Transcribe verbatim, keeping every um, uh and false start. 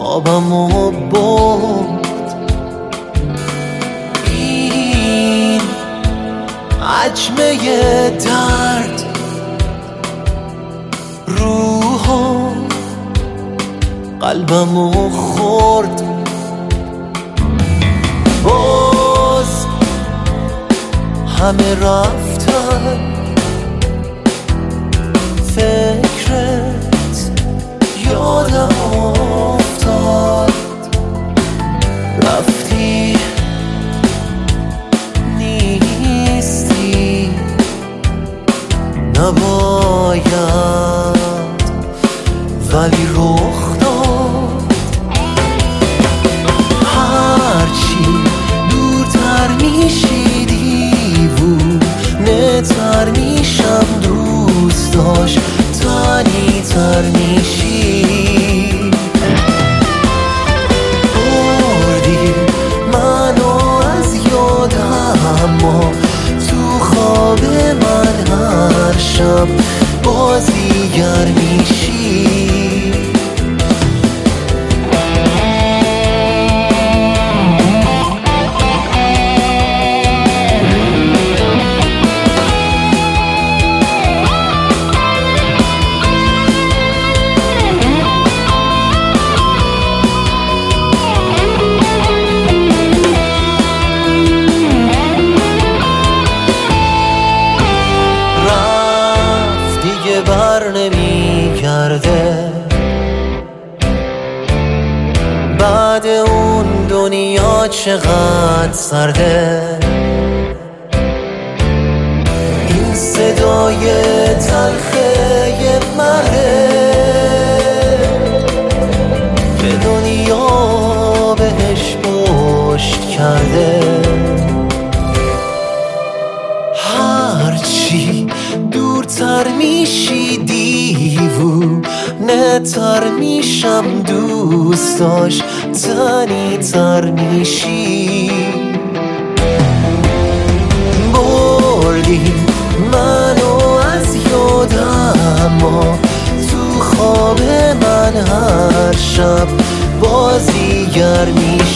خوابمو برد. این عجمه درد روحو قلبمو خورد. باز همه رفتن، فکرت یادم افتاد. رفتی نیستی، نباید ولی رخ داد. هرچی دورتر میشی دیوونه تر میشم، دوست داشت تنی تر میشی. بردی منو از یادم، اما تو خواب من هر شب بازیگر میشی. بر نمی کرده بعد اون دنیا چقدر سرده. این صدای تلخه مره که دنیا بهش پشت کرده. هرچی دورتر میشی دیوونه تر میشم، دوست داشت تنی تر میشی. بردی منو از یادم، اما تو خواب من هر شب بازیگر میشی.